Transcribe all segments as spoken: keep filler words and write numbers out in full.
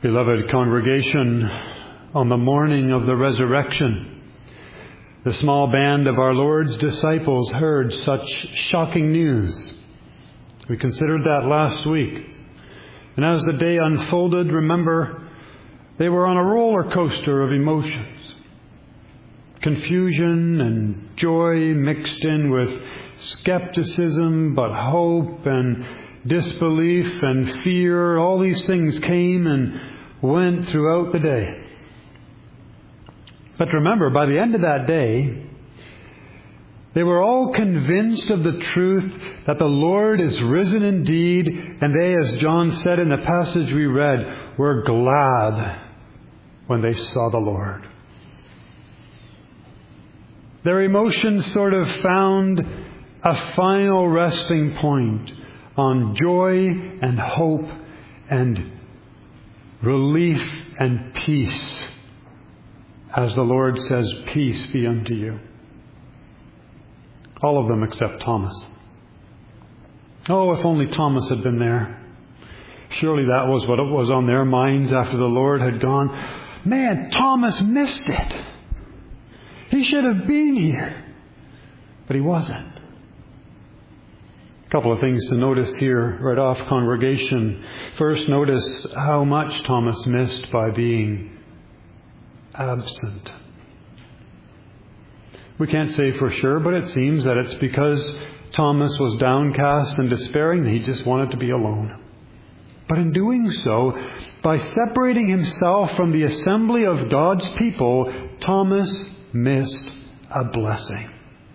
Beloved congregation, on the morning of the resurrection, the small band of our Lord's disciples heard such shocking news. We considered that last week. And as the day unfolded, remember, they were on a roller coaster of emotions. Confusion and joy mixed in with skepticism, but hope and disbelief and fear. All these things came and went throughout the day. But remember, by the end of that day, they were all convinced of the truth that the Lord is risen indeed, and they, as John said in the passage we read, were glad when they saw the Lord. Their emotions sort of found a final resting point on joy and hope and relief and peace, as the Lord says, "Peace be unto you." All of them except Thomas. Oh, if only Thomas had been there. Surely that was what it was on their minds after the Lord had gone. Man, Thomas missed it. He should have been here. But he wasn't. A couple of things to notice here right off, congregation. First, notice how much Thomas missed by being absent. We can't say for sure, but it seems that it's because Thomas was downcast and despairing that he just wanted to be alone. But in doing so, by separating himself from the assembly of God's people, Thomas missed a blessing.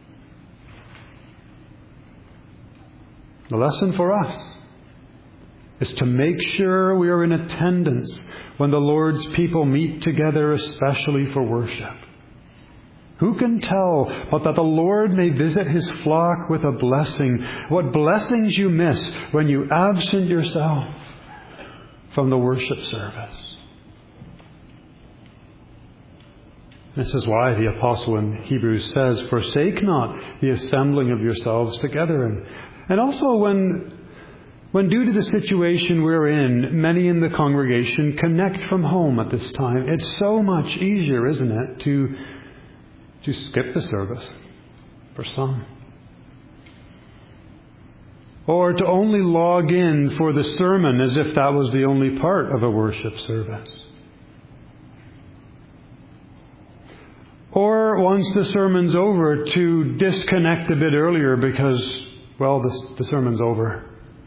The lesson for us is to make sure we are in attendance when the Lord's people meet together, especially for worship. Who can tell but that the Lord may visit His flock with a blessing? What blessings you miss when you absent yourself from the worship service. This is why the apostle in Hebrews says, "Forsake not the assembling of yourselves together." And, and also when, when due to the situation we're in, many in the congregation connect from home at this time. It's so much easier, isn't it, to, to skip the service for some. Or to only log in for the sermon as if that was the only part of a worship service. Or once the sermon's over, to disconnect a bit earlier because, well, the, the sermon's over.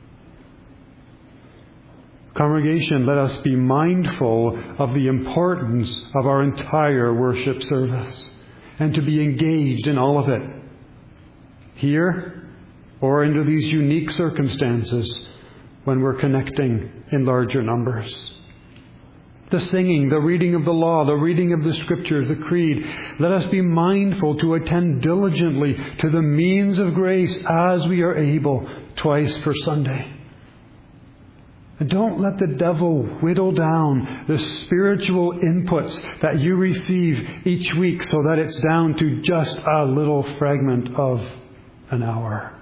Congregation, let us be mindful of the importance of our entire worship service and to be engaged in all of it. Here, or under these unique circumstances when we're connecting in larger numbers. The singing, the reading of the law, the reading of the Scriptures, the creed. Let us be mindful to attend diligently to the means of grace as we are able, twice per Sunday. And don't let the devil whittle down the spiritual inputs that you receive each week so that it's down to just a little fragment of an hour.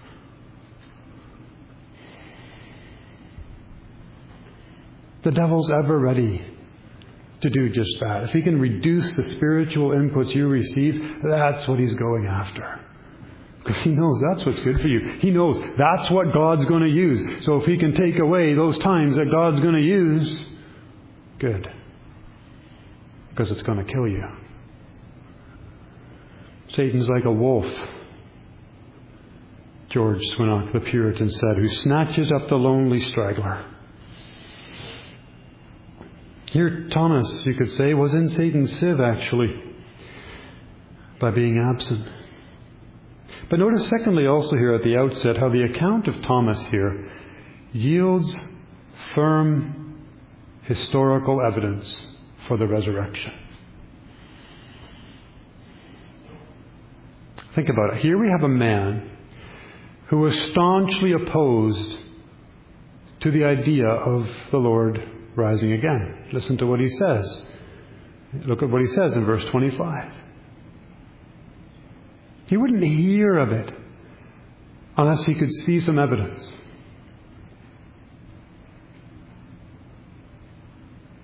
The devil's ever ready to do just that. If he can reduce the spiritual inputs you receive, that's what he's going after. Because he knows that's what's good for you. He knows that's what God's going to use. So if he can take away those times that God's going to use, good. Because it's going to kill you. Satan's like a wolf, George Swinnock, the Puritan, said, who snatches up the lonely straggler. Here, Thomas, you could say, was in Satan's sieve, actually, by being absent. But notice, secondly, also here at the outset, how the account of Thomas here yields firm historical evidence for the resurrection. Think about it. Here we have a man who was staunchly opposed to the idea of the Lord rising again. Listen to what he says. Look at what he says in verse twenty-five. He wouldn't hear of it unless he could see some evidence.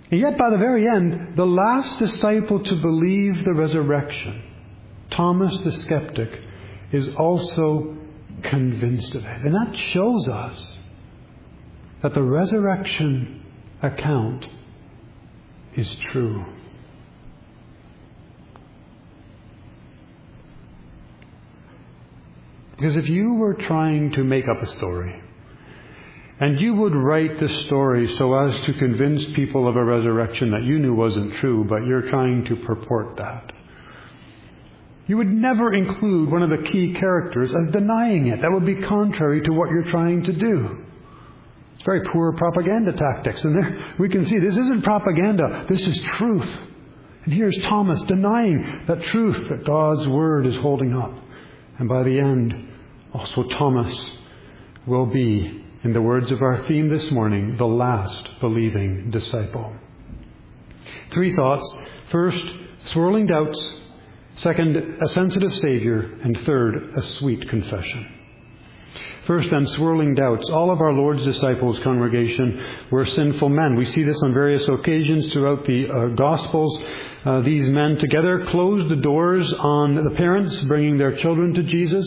And yet by the very end, the last disciple to believe the resurrection, Thomas the skeptic, is also convinced of it. And that shows us that the resurrection account is true. Because if you were trying to make up a story, and you would write the story so as to convince people of a resurrection that you knew wasn't true, but you're trying to purport that, you would never include one of the key characters as denying it. That would be contrary to what you're trying to do. It's very poor propaganda tactics. And there we can see this isn't propaganda. This is truth. And here's Thomas denying that truth that God's Word is holding up. And by the end, also Thomas will be, in the words of our theme this morning, the last believing disciple. Three thoughts. First, swirling doubts. Second, a sensitive Savior. And third, a sweet confession. First, then, swirling doubts. All of our Lord's disciples, congregation, were sinful men. We see this on various occasions throughout the uh, Gospels. Uh, these men together closed the doors on the parents bringing their children to Jesus.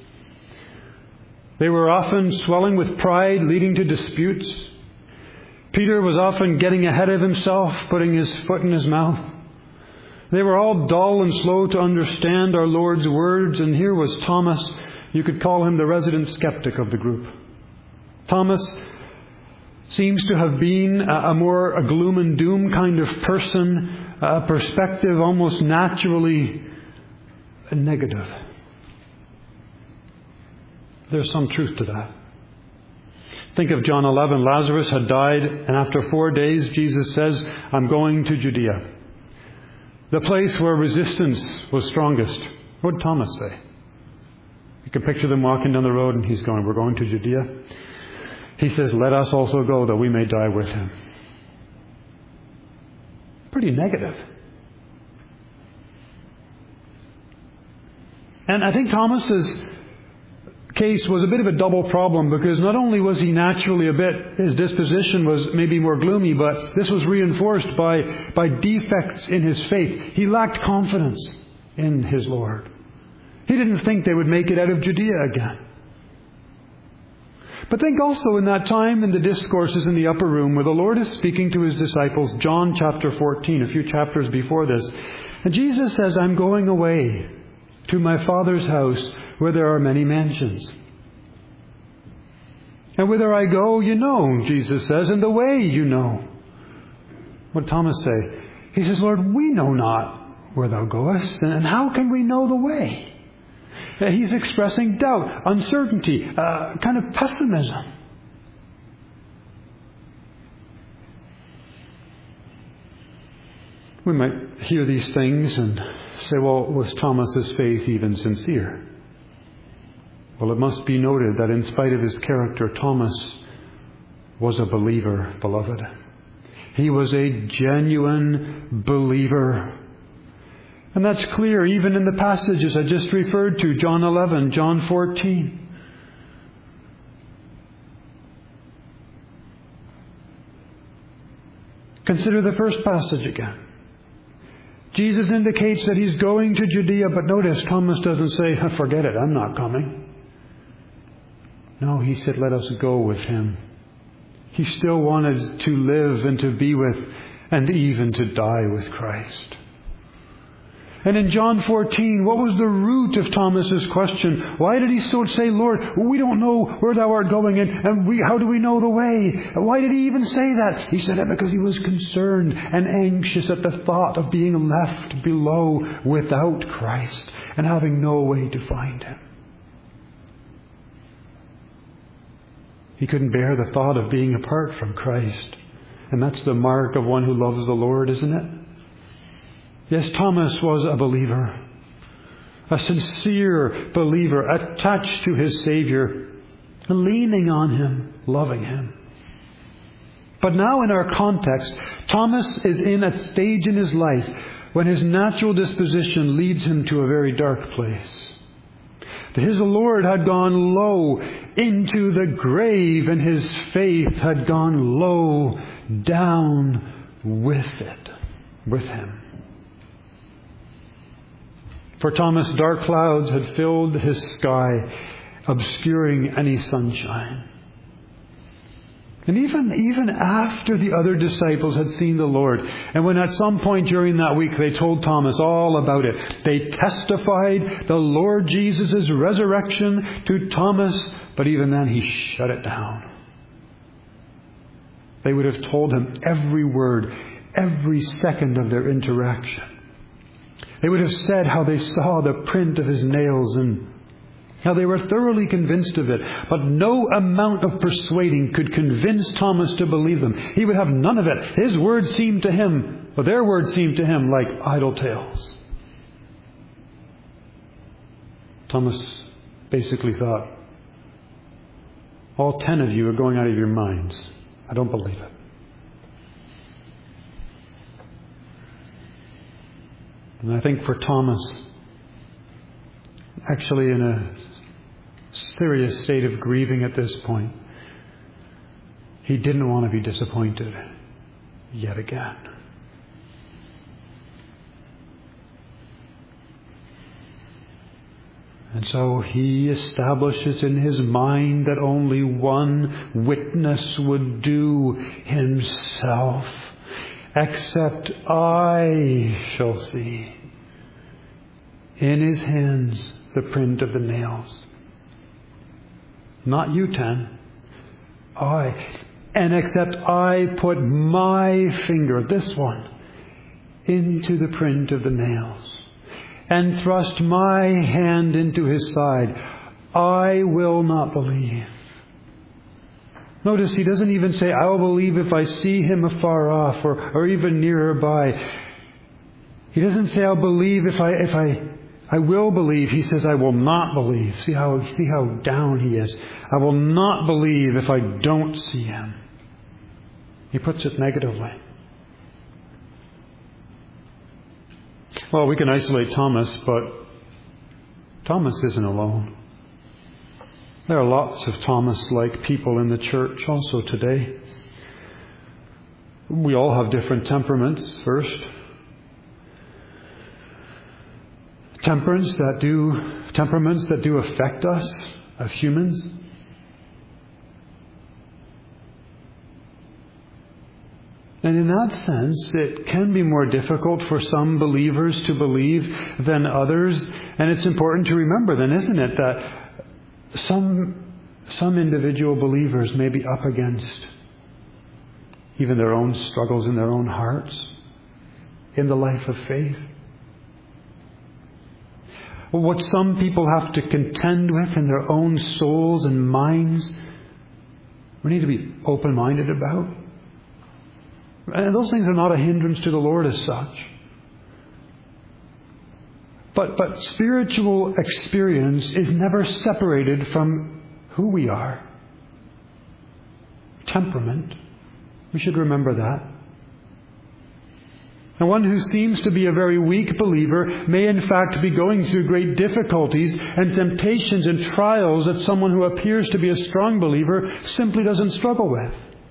They were often swelling with pride, leading to disputes. Peter was often getting ahead of himself, putting his foot in his mouth. They were all dull and slow to understand our Lord's words, and here was Thomas. You could call him the resident skeptic of the group. Thomas seems to have been a more a gloom and doom kind of person, a perspective almost naturally negative. There's some truth to that. Think of John eleven. Lazarus had died, and after four days, Jesus says, I'm going to Judea, the place where resistance was strongest. What did Thomas say? You can picture them walking down the road, and he's going, we're going to Judea. He says, let us also go that we may die with him. Pretty negative. And I think Thomas's case was a bit of a double problem, because not only was he naturally a bit, his disposition was maybe more gloomy, but this was reinforced by, by defects in his faith. He lacked confidence in his Lord. He didn't think they would make it out of Judea again. But think also in that time in the discourses in the upper room where the Lord is speaking to his disciples, John chapter fourteen, a few chapters before this. And Jesus says, I'm going away to my Father's house where there are many mansions. And whither I go, you know, Jesus says, and the way you know. What did Thomas say? He says, Lord, we know not where thou goest, and how can we know the way? He's expressing doubt, uncertainty, uh, kind of pessimism. We might hear these things and say, well, was Thomas's faith even sincere? Well, it must be noted that in spite of his character, Thomas was a believer, beloved. He was a genuine believer. And that's clear even in the passages I just referred to, John eleven, John fourteen. Consider the first passage again. Jesus indicates that he's going to Judea, but notice Thomas doesn't say, forget it, I'm not coming. No, he said, let us go with him. He still wanted to live and to be with and even to die with Christ. And in John fourteen, what was the root of Thomas's question? Why did he so say, Lord, we don't know where thou art going, and, and we, how do we know the way? Why did he even say that? He said it because he was concerned and anxious at the thought of being left below without Christ and having no way to find him. He couldn't bear the thought of being apart from Christ. And that's the mark of one who loves the Lord, isn't it? Yes, Thomas was a believer, a sincere believer, attached to his Savior, leaning on him, loving him. But now in our context, Thomas is in a stage in his life when his natural disposition leads him to a very dark place. His Lord had gone low into the grave, and his faith had gone low down with it, with him. For Thomas, dark clouds had filled his sky, obscuring any sunshine. And even, even after the other disciples had seen the Lord, and when at some point during that week they told Thomas all about it, they testified the Lord Jesus' resurrection to Thomas, but even then he shut it down. They would have told him every word, every second of their interaction. They would have said how they saw the print of his nails and how they were thoroughly convinced of it. But no amount of persuading could convince Thomas to believe them. He would have none of it. His words seemed to him, or their words seemed to him like idle tales. Thomas basically thought, all ten of you are going out of your minds. I don't believe it. And I think for Thomas, actually in a serious state of grieving at this point, he didn't want to be disappointed yet again. And so he establishes in his mind that only one witness would do, himself. Except I shall see in his hands the print of the nails. Not you ten. I. And except I put my finger, this one, into the print of the nails, and thrust my hand into his side, I will not believe. Notice he doesn't even say, I will believe if I see him afar off or, or even nearer by. He doesn't say, I'll believe if I if I I will believe. He says, I will not believe. See how see how down he is. I will not believe if I don't see him. He puts it negatively. Well, we can isolate Thomas, but Thomas isn't alone. There are lots of Thomas-like people in the church also today. We all have different temperaments, first. Temperaments that do, temperaments that do affect us as humans. And in that sense, it can be more difficult for some believers to believe than others. And it's important to remember then, isn't it, that some, some individual believers may be up against even their own struggles in their own hearts in the life of faith. What some people have to contend with in their own souls and minds, we need to be open-minded about. And those things are not a hindrance to the Lord as such. But, but spiritual experience is never separated from who we are. Temperament. We should remember that. And one who seems to be a very weak believer may in fact be going through great difficulties and temptations and trials that someone who appears to be a strong believer simply doesn't struggle with.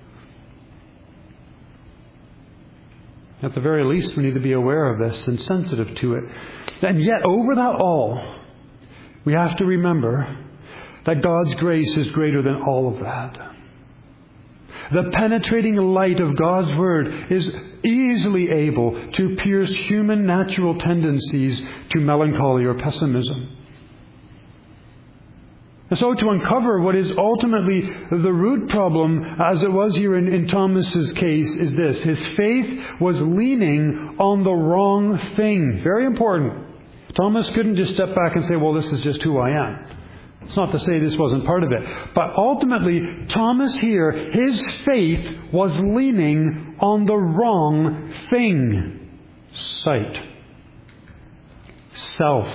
At the very least, we need to be aware of this and sensitive to it. And yet, over that all, we have to remember that God's grace is greater than all of that. The penetrating light of God's Word is easily able to pierce human natural tendencies to melancholy or pessimism. And so to uncover what is ultimately the root problem, as it was here in, in Thomas's case, is this. His faith was leaning on the wrong thing. Very important. Thomas couldn't just step back and say, well, this is just who I am. It's not to say this wasn't part of it. But ultimately, Thomas here, his faith was leaning on the wrong thing. Sight. Self.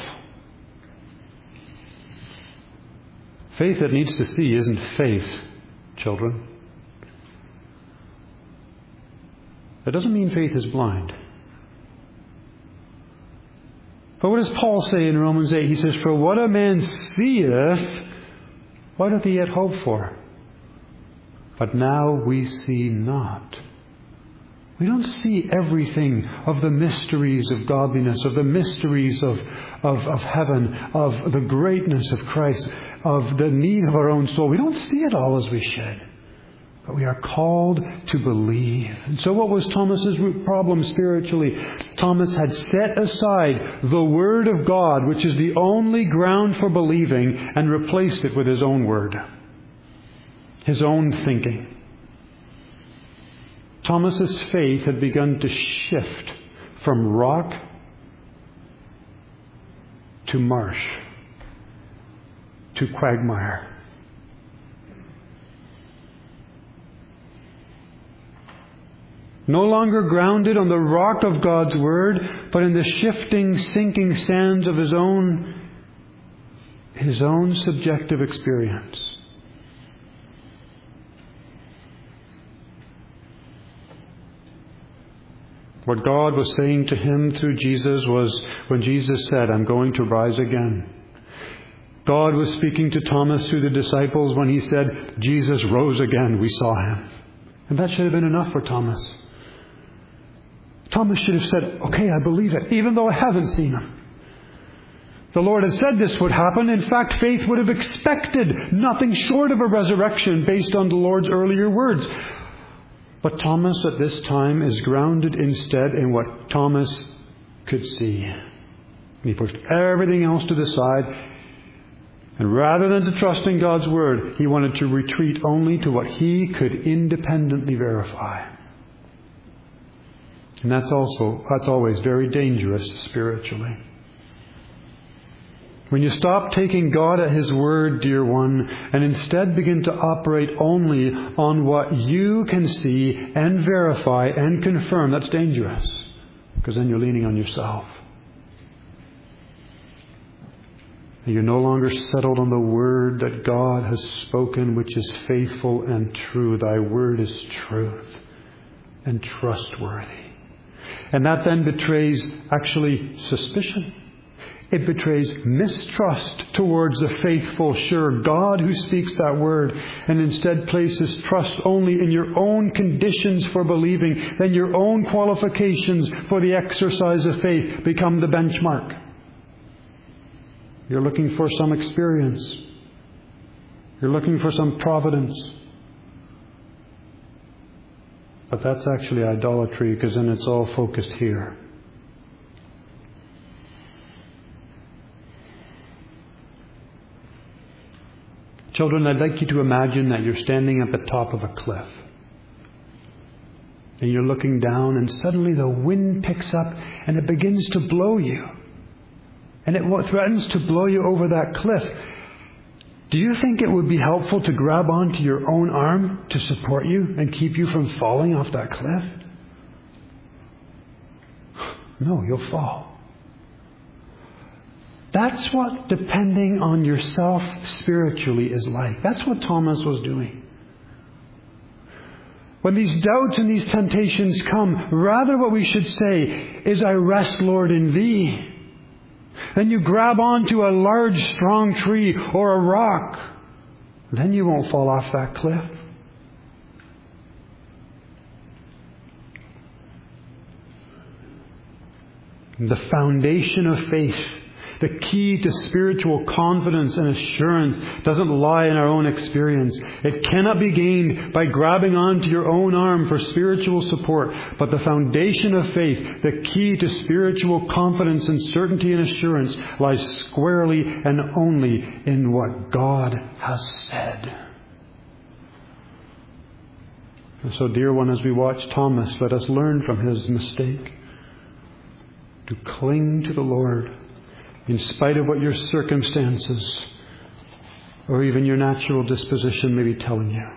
Faith that needs to see isn't faith, children. That doesn't mean faith is blind. But what does Paul say in Romans eight? He says, for what a man seeth, what doth he yet hope for? But now we see not We don't see everything of the mysteries of godliness, of the mysteries of, of, of heaven, of the greatness of Christ, of the need of our own soul. We don't see it all as we should. But we are called to believe. And so what was Thomas's problem spiritually? Thomas had set aside the Word of God, which is the only ground for believing, and replaced it with his own word. His own thinking. Thomas's faith had begun to shift from rock to marsh to quagmire. No longer grounded on the rock of God's Word, but in the shifting, sinking sands of his own, his own subjective experience. What God was saying to him through Jesus was when Jesus said, I'm going to rise again. God was speaking to Thomas through the disciples when he said, Jesus rose again, we saw him. And that should have been enough for Thomas. Thomas should have said, okay, I believe it, even though I haven't seen him. The Lord had said this would happen. In fact, faith would have expected nothing short of a resurrection based on the Lord's earlier words. But Thomas at this time is grounded instead in what Thomas could see. He pushed everything else to the side. And rather than to trust in God's Word, he wanted to retreat only to what he could independently verify. And that's also, that's always very dangerous spiritually. When you stop taking God at His word, dear one, and instead begin to operate only on what you can see and verify and confirm, that's dangerous. Because then you're leaning on yourself. And you're no longer settled on the word that God has spoken, which is faithful and true. Thy word is truth and trustworthy. And that then betrays actually suspicion. It betrays mistrust towards the faithful, sure God who speaks that word, and instead places trust only in your own conditions for believing. Then your own qualifications for the exercise of faith become the benchmark. You're looking for some experience. You're looking for some providence. But that's actually idolatry, because then it's all focused here. Children, I'd like you to imagine that you're standing at the top of a cliff. And you're looking down, and suddenly the wind picks up and it begins to blow you. And it threatens to blow you over that cliff. Do you think it would be helpful to grab onto your own arm to support you and keep you from falling off that cliff? No, you'll fall. That's what depending on yourself spiritually is like. That's what Thomas was doing. When these doubts and these temptations come, rather what we should say is, I rest, Lord, in Thee. Then you grab onto a large, strong tree or a rock. Then you won't fall off that cliff. The foundation of faith, the key to spiritual confidence and assurance, doesn't lie in our own experience. It cannot be gained by grabbing onto your own arm for spiritual support. But the foundation of faith, the key to spiritual confidence and certainty and assurance, lies squarely and only in what God has said. And so, dear one, as we watch Thomas, let us learn from his mistake to cling to the Lord, in spite of what your circumstances or even your natural disposition may be telling you.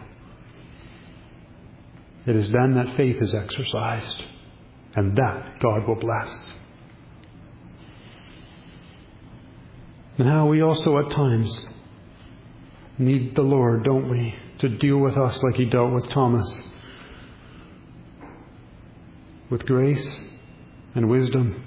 It is then that faith is exercised, and that God will bless. And how we also at times need the Lord, don't we, to deal with us like He dealt with Thomas, with grace and wisdom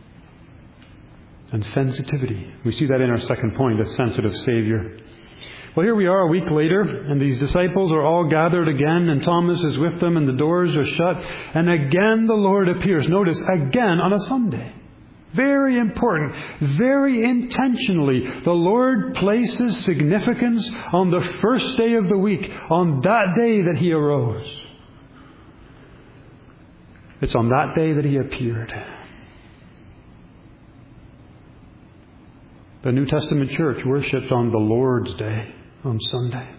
and sensitivity. We see that in our second point, a sensitive Savior. Well, here we are a week later, and these disciples are all gathered again, and Thomas is with them, and the doors are shut. And again the Lord appears. Notice, again on a Sunday. Very important. Very intentionally, the Lord places significance on the first day of the week, on that day that He arose. It's on that day that He appeared. The New Testament church worships on the Lord's Day, on Sunday.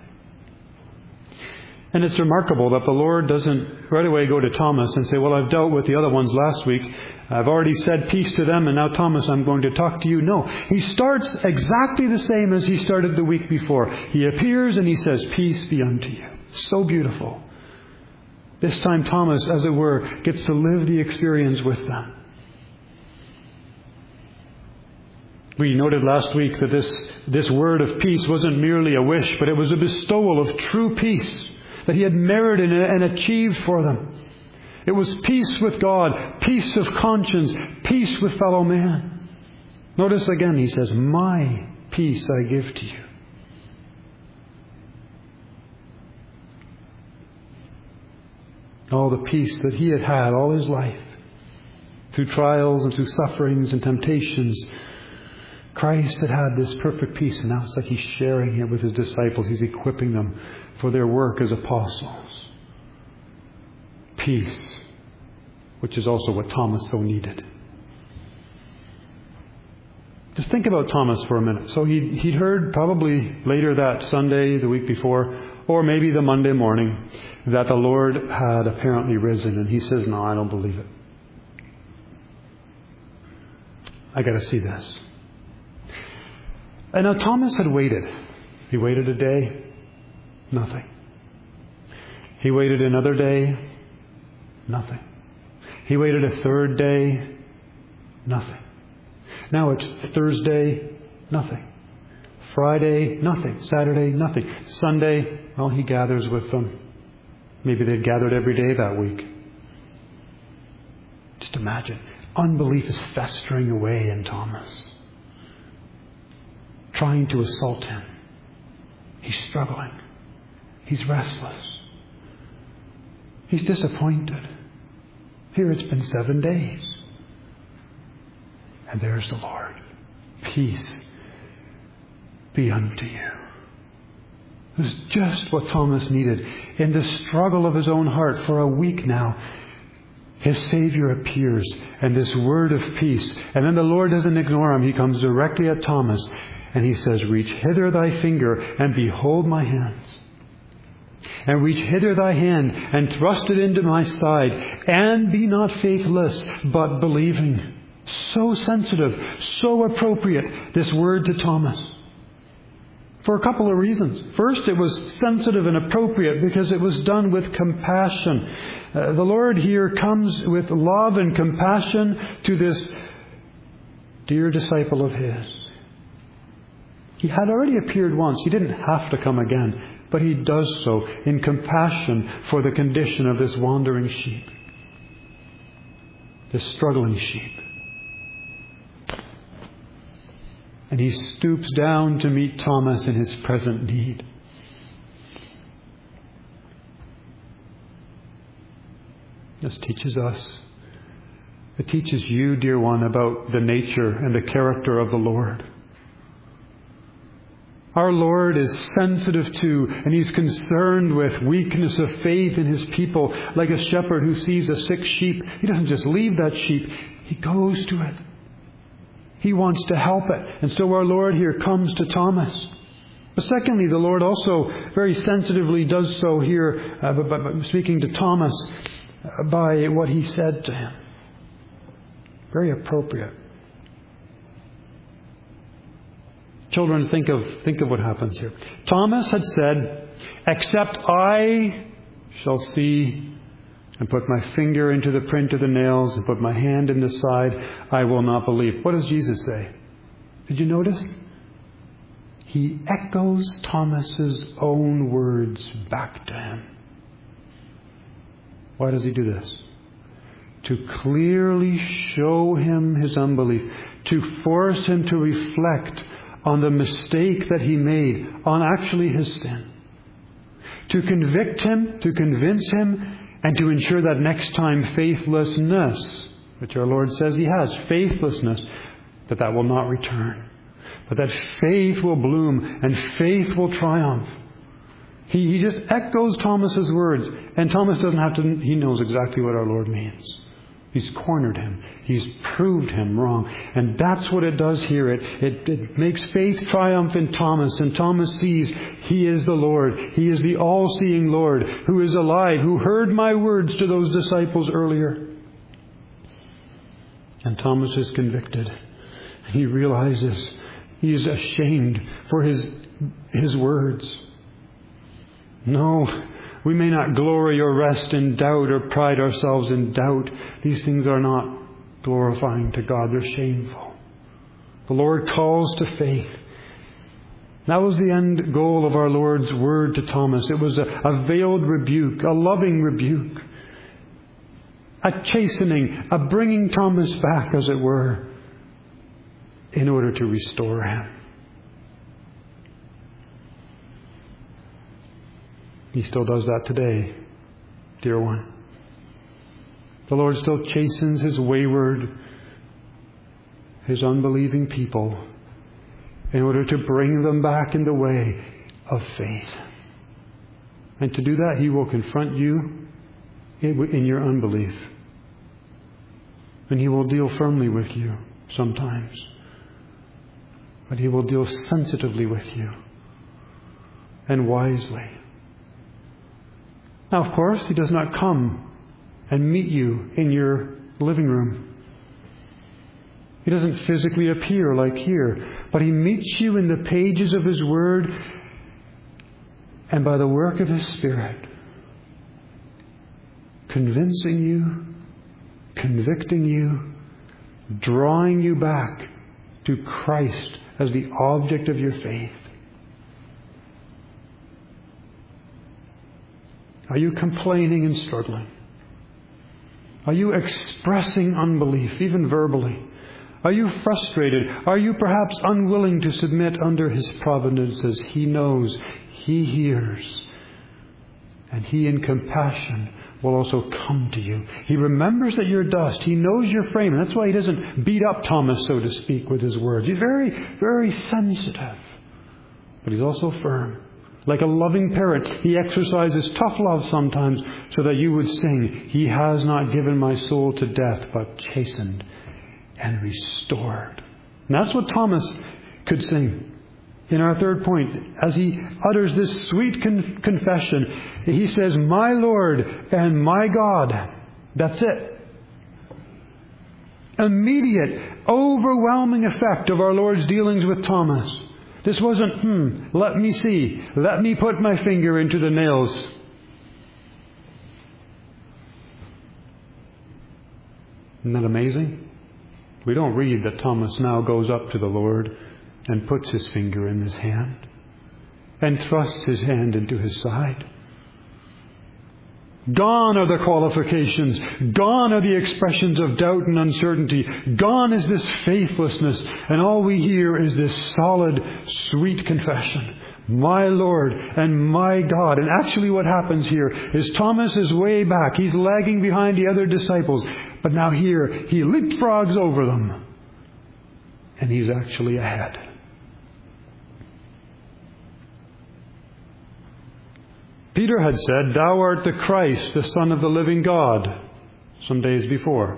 And it's remarkable that the Lord doesn't right away go to Thomas and say, well, I've dealt with the other ones last week. I've already said peace to them, and now, Thomas, I'm going to talk to you. No, He starts exactly the same as He started the week before. He appears and He says, peace be unto you. So beautiful. This time Thomas, as it were, gets to live the experience with them. We noted last week that this, this word of peace wasn't merely a wish, but it was a bestowal of true peace that He had merited and achieved for them. It was peace with God, peace of conscience, peace with fellow man. Notice again, He says, my peace I give to you. All the peace that He had had all His life, through trials and through sufferings and temptations, Christ had had this perfect peace, and now it's like He's sharing it with His disciples. He's equipping them for their work as apostles. Peace, which is also what Thomas so needed. Just think about Thomas for a minute. So he'd, he'd heard probably later that Sunday, the week before, or maybe the Monday morning, that the Lord had apparently risen. And he says, no, I don't believe it. I got to see this. And now Thomas had waited. He waited a day. Nothing. He waited another day. Nothing. He waited a third day. Nothing. Now it's Thursday. Nothing. Friday. Nothing. Saturday. Nothing. Sunday. Well, he gathers with them. Maybe they'd gathered every day that week. Just imagine. Unbelief is festering away in Thomas, trying to assault him. He's struggling. He's restless. He's disappointed. Here it's been seven days. And there's the Lord. Peace be unto you. It was just what Thomas needed. In the struggle of his own heart for a week now, his Savior appears, and this word of peace. And then the Lord doesn't ignore him. He comes directly at Thomas, and He says, reach hither thy finger, and behold my hands. And reach hither thy hand, and thrust it into my side, and be not faithless, but believing. So sensitive, so appropriate, this word to Thomas. For a couple of reasons. First, it was sensitive and appropriate because it was done with compassion. Uh, the Lord here comes with love and compassion to this dear disciple of His. He had already appeared once. He didn't have to come again. But He does so in compassion for the condition of this wandering sheep. This struggling sheep. And He stoops down to meet Thomas in his present need. This teaches us. It teaches you, dear one, about the nature and the character of the Lord. Our Lord is sensitive to, and He's concerned with weakness of faith in His people. Like a shepherd who sees a sick sheep, He doesn't just leave that sheep. He goes to it. He wants to help it. And so our Lord here comes to Thomas. But secondly, the Lord also very sensitively does so here, uh, by, by speaking to Thomas, uh, by what He said to him. Very appropriate. Children, think of think of what happens here. Thomas had said, except I shall see and put my finger into the print of the nails and put my hand in the side, I will not believe. What does Jesus say? Did you notice? He echoes Thomas's own words back to him. Why does He do this? To clearly show him his unbelief, to force him to reflect on the mistake that he made, on actually his sin. To convict him, to convince him, and to ensure that next time faithlessness, which our Lord says he has, faithlessness, that that will not return. But that faith will bloom and faith will triumph. He, he just echoes Thomas's words. And Thomas doesn't have to, he knows exactly what our Lord means. He's cornered him. He's proved him wrong. And that's what it does here. It, it, it makes faith triumph in Thomas. And Thomas sees he is the Lord. He is the all-seeing Lord who is alive, who heard my words to those disciples earlier. And Thomas is convicted. He realizes he is ashamed for his, his words. No, we may not glory or rest in doubt or pride ourselves in doubt. These things are not glorifying to God. They're shameful. The Lord calls to faith. That was the end goal of our Lord's word to Thomas. It was a, a veiled rebuke, a loving rebuke, a chastening, a bringing Thomas back, as it were, in order to restore him. He still does that today, dear one. The Lord still chastens His wayward, His unbelieving people in order to bring them back in the way of faith. And to do that, He will confront you in your unbelief. And He will deal firmly with you sometimes. But He will deal sensitively with you and wisely. Now, of course, He does not come and meet you in your living room. He doesn't physically appear like here, but He meets you in the pages of His Word and by the work of His Spirit, convincing you, convicting you, drawing you back to Christ as the object of your faith. Are you complaining and struggling? Are you expressing unbelief, even verbally? Are you frustrated? Are you perhaps unwilling to submit under His providences? He knows, He hears, and He in compassion will also come to you. He remembers that you're dust. He knows your frame. And that's why He doesn't beat up Thomas, so to speak, with His words. He's very, very sensitive. But He's also firm. Like a loving parent, He exercises tough love sometimes so that you would sing, He has not given my soul to death, but chastened and restored. And that's what Thomas could sing. In our third point, as he utters this sweet con- confession, he says, my Lord and my God. That's it. Immediate, overwhelming effect of our Lord's dealings with Thomas. This wasn't, hmm, let me see. Let me put my finger into the nails. Isn't that amazing? We don't read that Thomas now goes up to the Lord and puts his finger in his hand and thrusts his hand into his side. Gone are the qualifications. Gone are the expressions of doubt and uncertainty. Gone is this faithlessness. And all we hear is this solid, sweet confession. My Lord and my God. And actually what happens here is Thomas is way back. He's lagging behind the other disciples. But now here, he leapfrogs over them. And he's actually ahead. Peter had said, Thou art the Christ, the Son of the living God, some days before.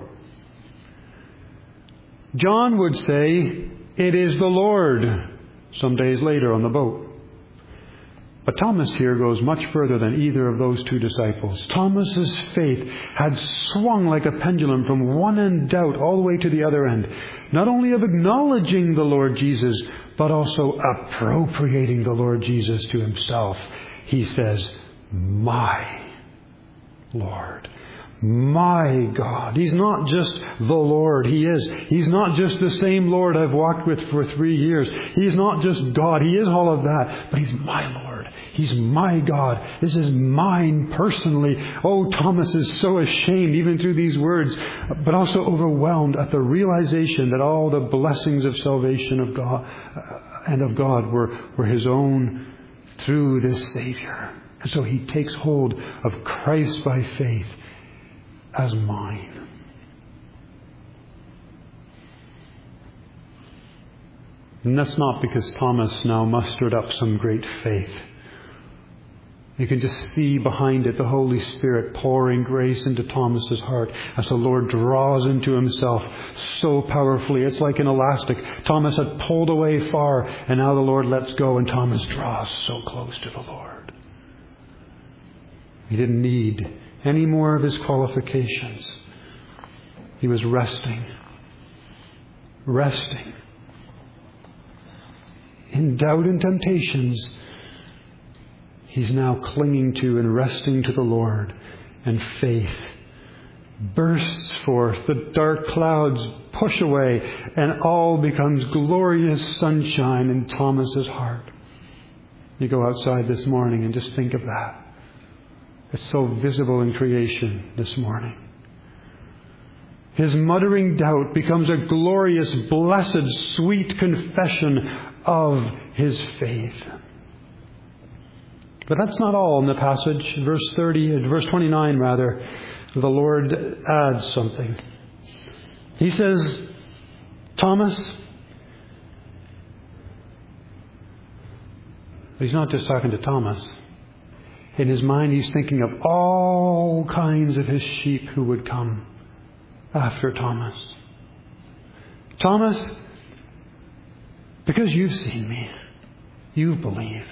John would say, It is the Lord, some days later on the boat. But Thomas here goes much further than either of those two disciples. Thomas's faith had swung like a pendulum from one end doubt all the way to the other end. Not only of acknowledging the Lord Jesus, but also appropriating the Lord Jesus to himself. He says, my Lord, my God. He's not just the Lord. He is. He's not just the same Lord I've walked with for three years. He's not just God. He is all of that. But He's my Lord. He's my God. This is mine personally. Oh, Thomas is so ashamed even through these words, but also overwhelmed at the realization that all the blessings of salvation of God and of God were, were his own through this Savior. And so he takes hold of Christ by faith as mine. And that's not because Thomas now mustered up some great faith. You can just see behind it the Holy Spirit pouring grace into Thomas's heart as the Lord draws into himself so powerfully. It's like an elastic. Thomas had pulled away far, and now the Lord lets go, and Thomas draws so close to the Lord. He didn't need any more of his qualifications. He was resting. Resting. In doubt and temptations, he's now clinging to and resting to the Lord, and faith bursts forth. The dark clouds push away, and all becomes glorious sunshine in Thomas's heart. You go outside this morning and just think of that. It's so visible in creation this morning. His muttering doubt becomes a glorious, blessed, sweet confession of his faith. But that's not all in the passage. Verse thirty, verse twenty-nine rather, the Lord adds something. He says, Thomas, he's not just talking to Thomas. In his mind, he's thinking of all kinds of his sheep who would come after Thomas. Thomas, because you've seen me, you've believed.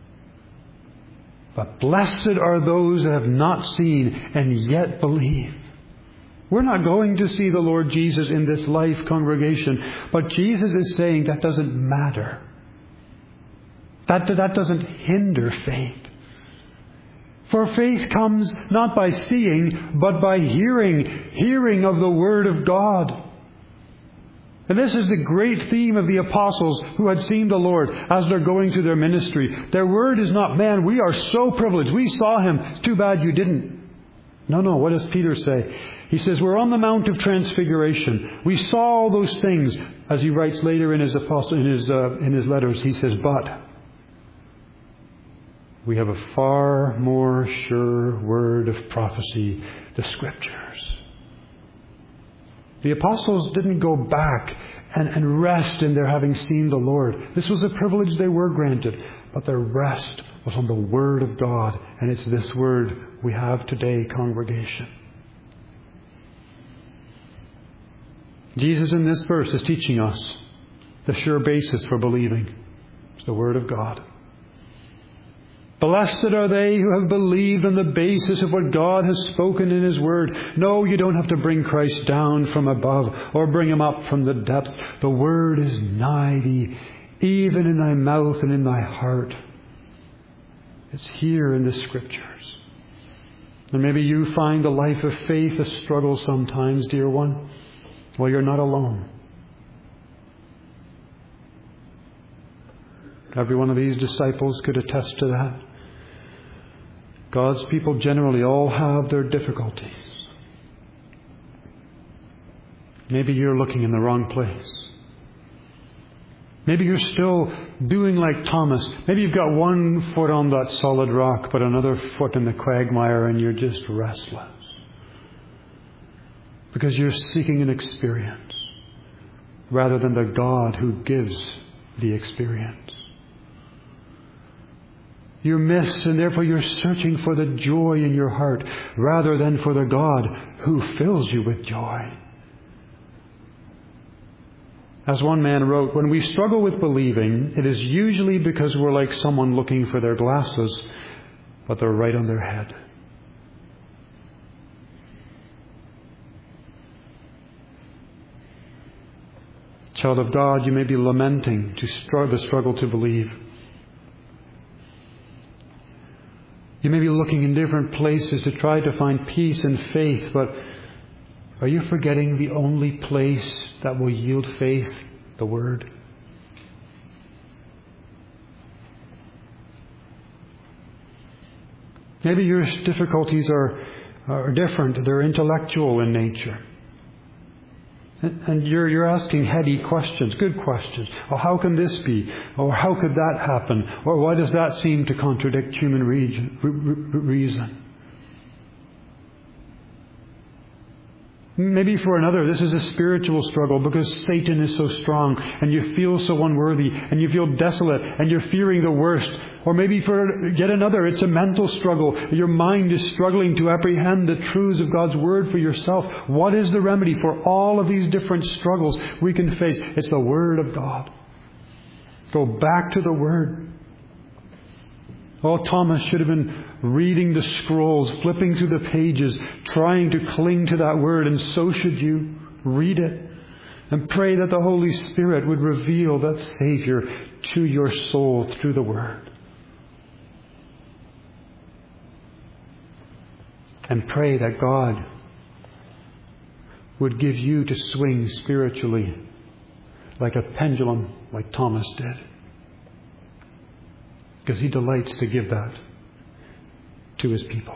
But blessed are those that have not seen and yet believe. We're not going to see the Lord Jesus in this life, congregation, but Jesus is saying that doesn't matter. That, that doesn't hinder faith. For faith comes not by seeing, but by hearing, hearing of the Word of God. And this is the great theme of the apostles who had seen the Lord as they're going through their ministry. Their word is not, man, we are so privileged. We saw him. It's too bad you didn't. No, no. What does Peter say? He says, we're on the Mount of Transfiguration. We saw all those things. As he writes later in his apostle, in his, uh, in his letters, he says, but we have a far more sure word of prophecy, the Scriptures. The apostles didn't go back and, and rest in their having seen the Lord. This was a privilege they were granted, but their rest was on the Word of God, and it's this Word we have today, congregation. Jesus in this verse is teaching us the sure basis for believing. It's the Word of God. Blessed are they who have believed on the basis of what God has spoken in His Word. No, you don't have to bring Christ down from above or bring Him up from the depths. The Word is nigh thee, even in thy mouth and in thy heart. It's here in the Scriptures. And maybe you find the life of faith a struggle sometimes, dear one. Well, you're not alone. Every one of these disciples could attest to that. God's people generally all have their difficulties. Maybe you're looking in the wrong place. Maybe you're still doing like Thomas. Maybe you've got one foot on that solid rock, but another foot in the quagmire, and you're just restless. Because you're seeking an experience rather than the God who gives the experience. You miss, and therefore you're searching for the joy in your heart rather than for the God who fills you with joy. As one man wrote, when we struggle with believing, it is usually because we're like someone looking for their glasses, but they're right on their head. Child of God, you may be lamenting to str- the struggle to believe. You may be looking in different places to try to find peace and faith, but are you forgetting the only place that will yield faith, the Word? Maybe your difficulties are, are different. They're intellectual in nature. And you're, you're asking heady questions, good questions. Oh, how can this be? Or how could that happen? Or why does that seem to contradict human reason? reason? Maybe for another, this is a spiritual struggle because Satan is so strong and you feel so unworthy and you feel desolate and you're fearing the worst. Or maybe for yet another, it's a mental struggle. Your mind is struggling to apprehend the truths of God's Word for yourself. What is the remedy for all of these different struggles we can face? It's the Word of God. Go back to the Word. Oh, Thomas should have been reading the scrolls, flipping through the pages, trying to cling to that Word, and so should you. Read it and pray that the Holy Spirit would reveal that Savior to your soul through the Word. And pray that God would give you to swing spiritually like a pendulum, like Thomas did. Because He delights to give that to His people.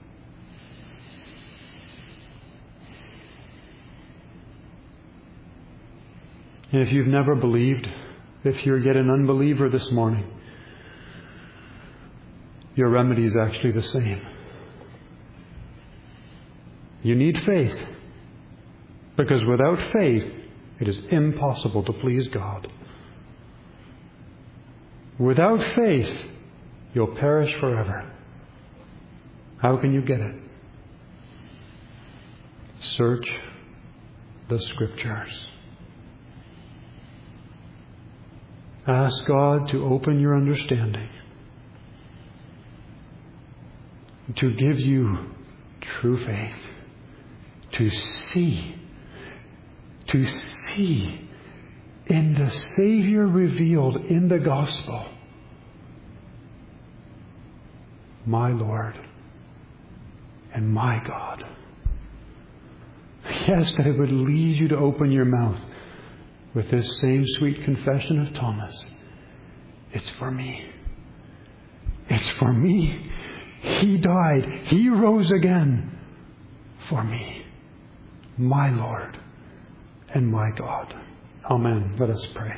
And if you've never believed, if you're yet an unbeliever this morning, your remedy is actually the same. You need faith, because without faith, it is impossible to please God. Without faith, you'll perish forever. How can you get it? Search the Scriptures. Ask God to open your understanding, to give you true faith, to see, to see in the Savior revealed in the Gospel, my Lord and my God. Yes, that it would lead you to open your mouth with this same sweet confession of Thomas. It's for me. It's for me. He died. He rose again for me, my Lord and my God. Amen. Let us pray.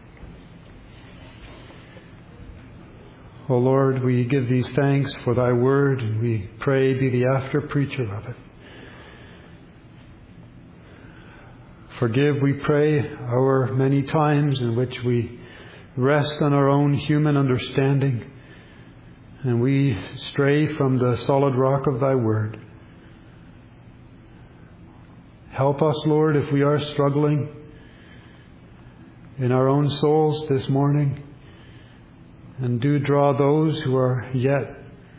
O Lord, we give Thee thanks for Thy Word, and we pray Be the after preacher of it. Forgive, we pray, our many times in which we rest on our own human understanding and we stray from the solid rock of Thy Word. Help us, Lord, if we are struggling in our own souls this morning, and do draw those who are yet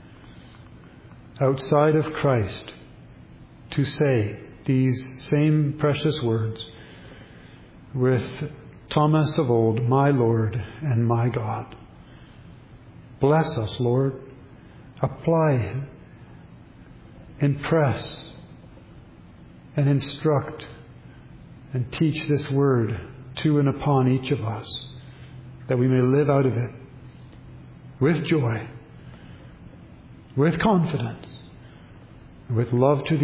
outside of Christ to say these same precious words with Thomas of old, my Lord and my God. Bless us, Lord. Apply, impress, and instruct and teach this word to and upon each of us, that we may live out of it with joy, with confidence, with love to Thee.